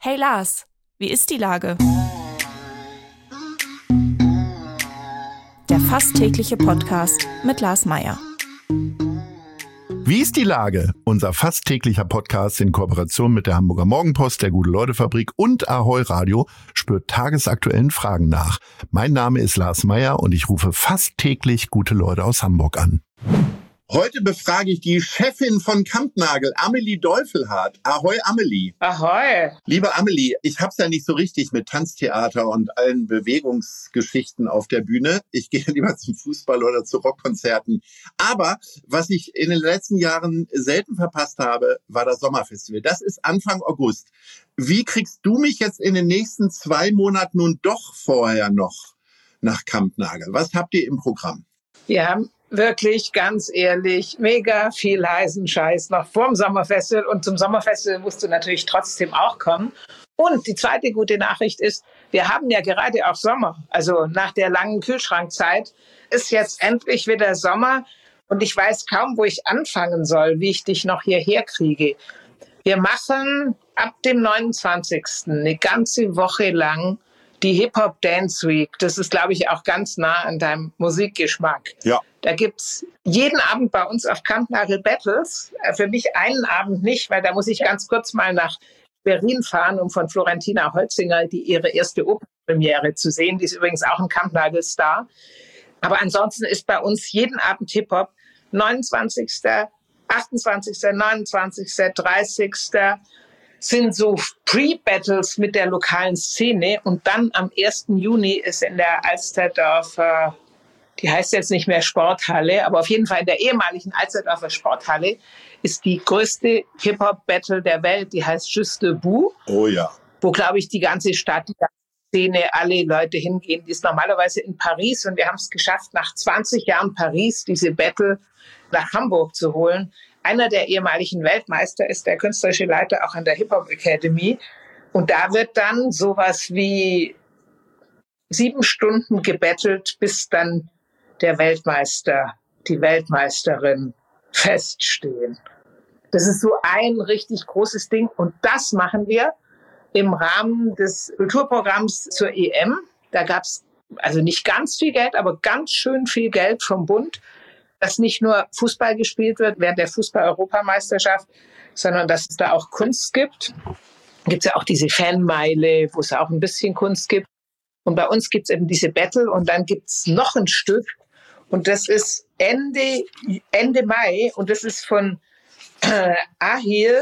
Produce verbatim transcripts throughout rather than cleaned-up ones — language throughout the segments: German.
Hey Lars, wie ist die Lage? Der fast tägliche Podcast mit Lars Meyer. Wie ist die Lage? Unser fast täglicher Podcast in Kooperation mit der Hamburger Morgenpost, der Gute-Leute-Fabrik und Ahoi Radio spürt tagesaktuellen Fragen nach. Mein Name ist Lars Meyer und ich rufe fast täglich gute Leute aus Hamburg an. Heute befrage ich die Chefin von Kampnagel, Amelie Deufelhardt. Ahoi, Amelie. Ahoi. Liebe Amelie, ich hab's ja nicht so richtig mit Tanztheater und allen Bewegungsgeschichten auf der Bühne. Ich gehe lieber zum Fußball oder zu Rockkonzerten. Aber was ich in den letzten Jahren selten verpasst habe, war das Sommerfestival. Das ist Anfang August. Wie kriegst du mich jetzt in den nächsten zwei Monaten nun doch vorher noch nach Kampnagel? Was habt ihr im Programm? Wir haben wirklich, ganz ehrlich, mega viel heißen Scheiß noch vorm Sommerfestival. Und zum Sommerfestival musst du natürlich trotzdem auch kommen. Und die zweite gute Nachricht ist, wir haben ja gerade auch Sommer. Also nach der langen Kühlschrankzeit ist jetzt endlich wieder Sommer. Und ich weiß kaum, wo ich anfangen soll, wie ich dich noch hierher kriege. Wir machen ab dem neunundzwanzigsten eine ganze Woche lang die Hip-Hop-Dance Week. Das ist, glaube ich, auch ganz nah an deinem Musikgeschmack. Ja. Da gibt's jeden Abend bei uns auf Kampnagel Battles. Für mich einen Abend nicht, weil da muss ich ganz kurz mal nach Berlin fahren, um von Florentina Holzinger die ihre erste Opernpremiere zu sehen. Die ist übrigens auch ein Kampnagel-Star. Aber ansonsten ist bei uns jeden Abend Hip-Hop. neunundzwanzigsten, achtundzwanzigsten, neunundzwanzigsten, dreißigsten sind so Pre-Battles mit der lokalen Szene. Und dann am ersten Juni ist in der Alsterdorfer, die heißt jetzt nicht mehr Sporthalle, aber auf jeden Fall in der ehemaligen Alsterdorfer Sporthalle ist die größte Hip-Hop-Battle der Welt. Die heißt Juste Debout. Oh ja. Wo, glaube ich, die ganze Stadt, die ganze Szene, alle Leute hingehen. Die ist normalerweise in Paris und wir haben es geschafft, nach zwanzig Jahren Paris diese Battle nach Hamburg zu holen. Einer der ehemaligen Weltmeister ist der künstlerische Leiter auch an der Hip-Hop Academy. Und da wird dann sowas wie sieben Stunden gebettelt, bis dann der Weltmeister, die Weltmeisterin feststehen. Das ist so ein richtig großes Ding. Und das machen wir im Rahmen des Kulturprogramms zur E M. Da gab es also nicht ganz viel Geld, aber ganz schön viel Geld vom Bund, dass nicht nur Fußball gespielt wird während der Fußball-Europameisterschaft, sondern dass es da auch Kunst gibt. Gibt es ja auch diese Fanmeile, wo es auch ein bisschen Kunst gibt. Und bei uns gibt es eben diese Battle und dann gibt es noch ein Stück. Und das ist Ende, Ende Mai und das ist von äh, Ahil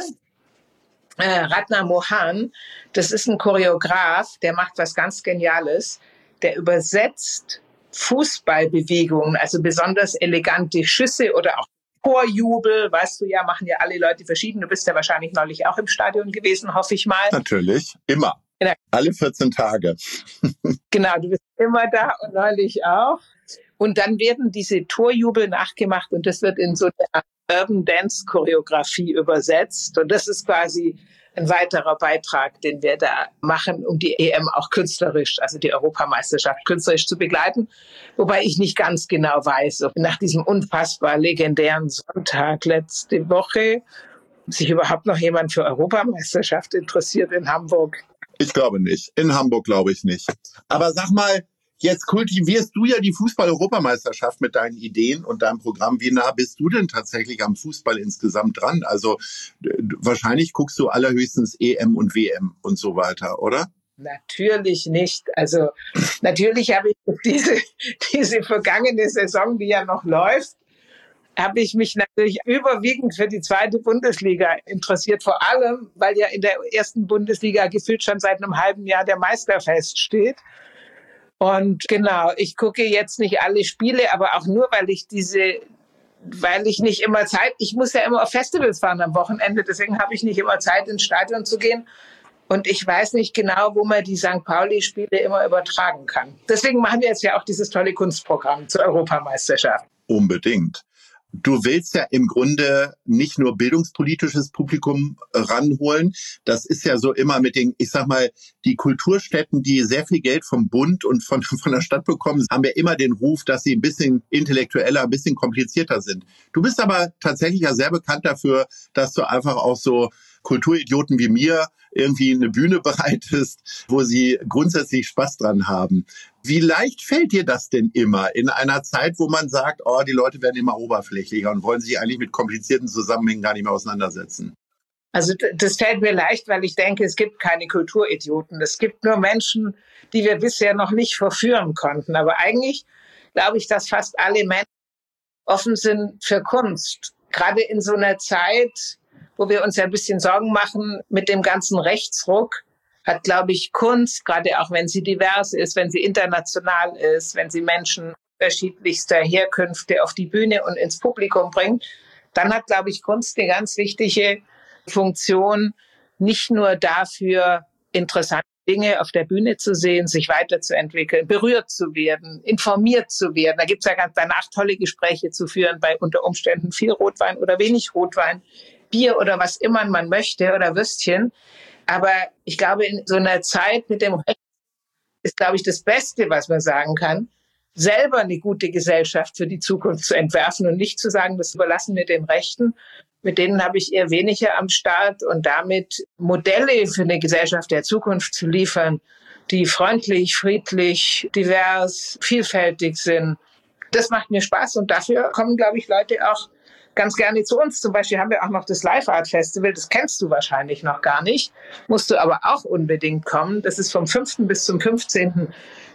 äh, Ratna Mohan. Das ist ein Choreograf, der macht was ganz Geniales. Der übersetzt Fußballbewegungen, also besonders elegante Schüsse oder auch Torjubel, weißt du ja, machen ja alle Leute verschieden. Du bist ja wahrscheinlich neulich auch im Stadion gewesen, hoffe ich mal. Natürlich, immer. Genau. Alle vierzehn Tage. Genau, du bist immer da und neulich auch. Und dann werden diese Torjubel nachgemacht und das wird in so eine Urban Dance Choreografie übersetzt. Und das ist quasi ein weiterer Beitrag, den wir da machen, um die E M auch künstlerisch, also die Europameisterschaft künstlerisch zu begleiten. Wobei ich nicht ganz genau weiß, ob nach diesem unfassbar legendären Sonntag letzte Woche sich überhaupt noch jemand für Europameisterschaft interessiert in Hamburg. Ich glaube nicht. In Hamburg glaube ich nicht. Aber sag mal, jetzt kultivierst du ja die Fußball-Europameisterschaft mit deinen Ideen und deinem Programm. Wie nah bist du denn tatsächlich am Fußball insgesamt dran? Also wahrscheinlich guckst du allerhöchstens E M und W M und so weiter, oder? Natürlich nicht. Also natürlich habe ich diese, diese vergangene Saison, die ja noch läuft, habe ich mich natürlich überwiegend für die zweite Bundesliga interessiert. Vor allem, weil ja in der ersten Bundesliga gefühlt schon seit einem halben Jahr der Meister feststeht. Und genau, ich gucke jetzt nicht alle Spiele, aber auch nur, weil ich diese, weil ich nicht immer Zeit, ich muss ja immer auf Festivals fahren am Wochenende, deswegen habe ich nicht immer Zeit, ins Stadion zu gehen. Und ich weiß nicht genau, wo man die Sankt Pauli-Spiele immer übertragen kann. Deswegen machen wir jetzt ja auch dieses tolle Kunstprogramm zur Europameisterschaft. Unbedingt. Du willst ja im Grunde nicht nur bildungspolitisches Publikum ranholen. Das ist ja so immer mit den, ich sag mal, die Kulturstätten, die sehr viel Geld vom Bund und von, von der Stadt bekommen, haben ja immer den Ruf, dass sie ein bisschen intellektueller, ein bisschen komplizierter sind. Du bist aber tatsächlich ja sehr bekannt dafür, dass du einfach auch so Kulturidioten wie mir irgendwie eine Bühne bereitest, wo sie grundsätzlich Spaß dran haben. Wie leicht fällt dir das denn immer in einer Zeit, wo man sagt, oh, die Leute werden immer oberflächlicher und wollen sich eigentlich mit komplizierten Zusammenhängen gar nicht mehr auseinandersetzen? Also das fällt mir leicht, weil ich denke, es gibt keine Kulturidioten. Es gibt nur Menschen, die wir bisher noch nicht verführen konnten. Aber eigentlich glaube ich, dass fast alle Menschen offen sind für Kunst. Gerade in so einer Zeit, wo wir uns ja ein bisschen Sorgen machen mit dem ganzen Rechtsruck, hat, glaube ich, Kunst, gerade auch wenn sie divers ist, wenn sie international ist, wenn sie Menschen unterschiedlichster Herkünfte auf die Bühne und ins Publikum bringt, dann hat, glaube ich, Kunst eine ganz wichtige Funktion, nicht nur dafür, interessante Dinge auf der Bühne zu sehen, sich weiterzuentwickeln, berührt zu werden, informiert zu werden. Da gibt es ja ganz danach tolle Gespräche zu führen, bei unter Umständen viel Rotwein oder wenig Rotwein, Bier oder was immer man möchte oder Würstchen. Aber ich glaube, in so einer Zeit mit dem Recht ist, glaube ich, das Beste, was man sagen kann, selber eine gute Gesellschaft für die Zukunft zu entwerfen und nicht zu sagen, das überlassen wir den Rechten. Mit denen habe ich eher weniger am Start und damit Modelle für eine Gesellschaft der Zukunft zu liefern, die freundlich, friedlich, divers, vielfältig sind. Das macht mir Spaß und dafür kommen, glaube ich, Leute auch ganz gerne zu uns. Zum Beispiel haben wir auch noch das Live Art Festival, das kennst du wahrscheinlich noch gar nicht, musst du aber auch unbedingt kommen. Das ist vom fünften bis zum fünfzehnten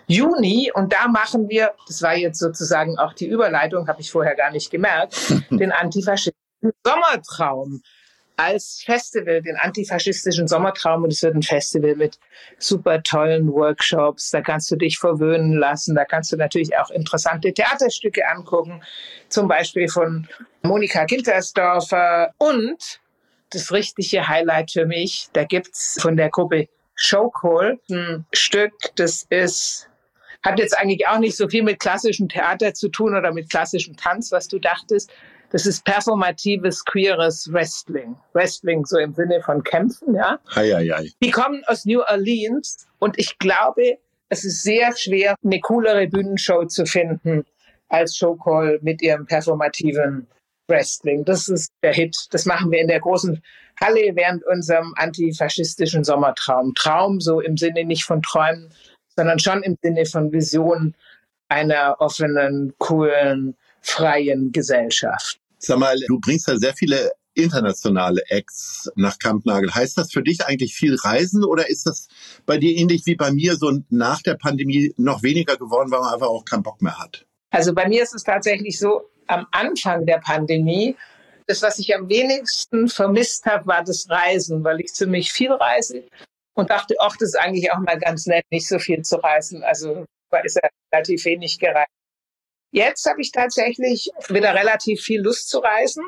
Juni und da machen wir, das war jetzt sozusagen auch die Überleitung, habe ich vorher gar nicht gemerkt, den antifaschistischen Sommertraum als Festival, den antifaschistischen Sommertraum. Und es wird ein Festival mit super tollen Workshops. Da kannst du dich verwöhnen lassen. Da kannst du natürlich auch interessante Theaterstücke angucken. Zum Beispiel von Monika Gintersdorfer. Und das richtige Highlight für mich, da gibt's von der Gruppe Showcall ein Stück, das ist, hat jetzt eigentlich auch nicht so viel mit klassischem Theater zu tun oder mit klassischem Tanz, was du dachtest. Das ist performatives, queeres Wrestling. Wrestling so im Sinne von Kämpfen, ja. Hei, hei, hei. Die kommen aus New Orleans und ich glaube, es ist sehr schwer, eine coolere Bühnenshow zu finden als Showcall mit ihrem performativen Wrestling. Das ist der Hit. Das machen wir in der großen Halle während unserem antifaschistischen Sommertraum. Traum so im Sinne nicht von Träumen, sondern schon im Sinne von Vision einer offenen, coolen, freien Gesellschaft. Sag mal, du bringst ja sehr viele internationale Acts nach Kampnagel. Heißt das für dich eigentlich viel Reisen oder ist das bei dir ähnlich wie bei mir so nach der Pandemie noch weniger geworden, weil man einfach auch keinen Bock mehr hat? Also bei mir ist es tatsächlich so, am Anfang der Pandemie, das, was ich am wenigsten vermisst habe, war das Reisen, weil ich ziemlich viel reise und dachte, ach, das ist eigentlich auch mal ganz nett, nicht so viel zu reisen. Also ist ja relativ wenig gereist. Jetzt habe ich tatsächlich wieder relativ viel Lust zu reisen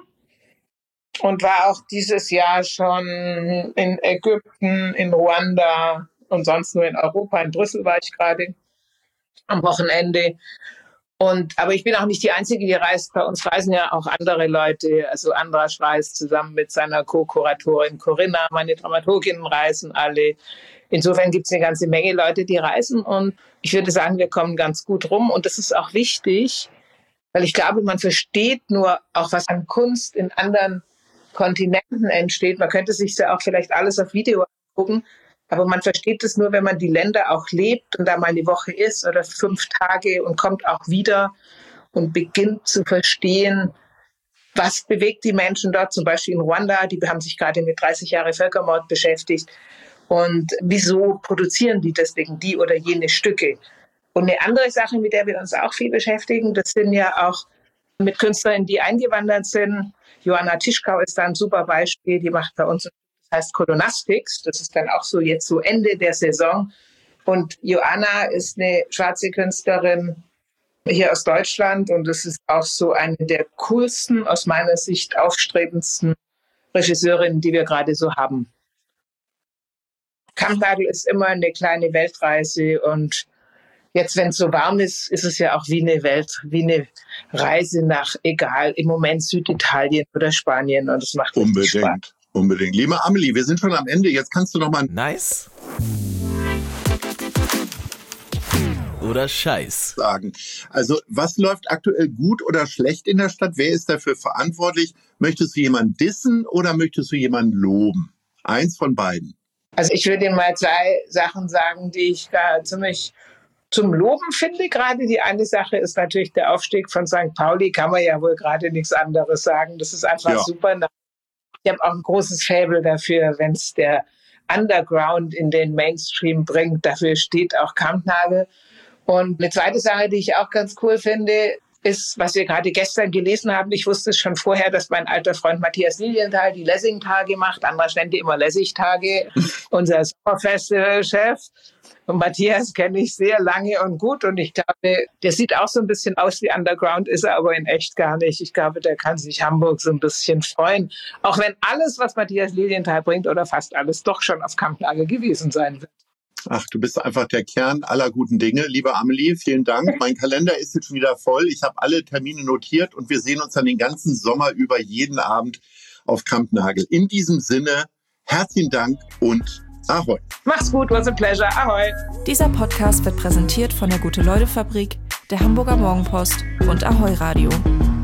und war auch dieses Jahr schon in Ägypten, in Ruanda und sonst nur in Europa. In Brüssel war ich gerade am Wochenende. Und, aber ich bin auch nicht die Einzige, die reist. Bei uns reisen ja auch andere Leute. Also Andras reist zusammen mit seiner Co-Kuratorin Corinna. Meine Dramaturginnen reisen alle. Insofern gibt es eine ganze Menge Leute, die reisen. Und ich würde sagen, wir kommen ganz gut rum. Und das ist auch wichtig, weil ich glaube, man versteht nur auch, was an Kunst in anderen Kontinenten entsteht. Man könnte sich ja auch vielleicht alles auf Video angucken. Aber man versteht es nur, wenn man die Länder auch lebt und da mal eine Woche ist oder fünf Tage und kommt auch wieder und beginnt zu verstehen, was bewegt die Menschen dort, zum Beispiel in Ruanda. Die haben sich gerade mit dreißig Jahre Völkermord beschäftigt. Und wieso produzieren die deswegen die oder jene Stücke? Und eine andere Sache, mit der wir uns auch viel beschäftigen, das sind ja auch mit Künstlerinnen, die eingewandert sind. Joanna Tischkau ist da ein super Beispiel, die macht bei uns, das heißt Kolonastics, das ist dann auch so jetzt so Ende der Saison. Und Joanna ist eine schwarze Künstlerin hier aus Deutschland und das ist auch so eine der coolsten, aus meiner Sicht aufstrebendsten Regisseurinnen, die wir gerade so haben. Kampnagel ist immer eine kleine Weltreise und jetzt, wenn es so warm ist, ist es ja auch wie eine Welt, wie eine Reise nach, egal, im Moment Süditalien oder Spanien und es macht unbedingt Spaß. Unbedingt. Liebe Amelie, wir sind schon am Ende. Jetzt kannst du noch mal nice oder Scheiß sagen. Also, was läuft aktuell gut oder schlecht in der Stadt? Wer ist dafür verantwortlich? Möchtest du jemanden dissen oder möchtest du jemanden loben? Eins von beiden. Also ich würde Ihnen mal zwei Sachen sagen, die ich da ziemlich zum Loben finde. Gerade die eine Sache ist natürlich der Aufstieg von Sankt Pauli. Kann man ja wohl gerade nichts anderes sagen. Das ist einfach ja. super. Ich habe auch ein großes Faible dafür, wenn es der Underground in den Mainstream bringt. Dafür steht auch Kampnagel. Und eine zweite Sache, die ich auch ganz cool finde, ist, was wir gerade gestern gelesen haben. Ich wusste es schon vorher, dass mein alter Freund Matthias Lilienthal die Lessing-Tage macht. Andras nennt die immer Lessig-Tage, unser Sommerfestival-Chef. Und Matthias kenne ich sehr lange und gut. Und ich glaube, der sieht auch so ein bisschen aus wie Underground, ist er aber in echt gar nicht. Ich glaube, der kann sich Hamburg so ein bisschen freuen. Auch wenn alles, was Matthias Lilienthal bringt, oder fast alles, doch schon auf Kampnagel gewesen sein wird. Ach, du bist einfach der Kern aller guten Dinge. Liebe Amelie, vielen Dank. Mein Kalender ist jetzt schon wieder voll. Ich habe alle Termine notiert und wir sehen uns dann den ganzen Sommer über jeden Abend auf Kampnagel. In diesem Sinne, herzlichen Dank und Ahoi. Mach's gut, was a pleasure. Ahoi. Dieser Podcast wird präsentiert von der Gute-Leute-Fabrik, der Hamburger Morgenpost und Ahoi Radio.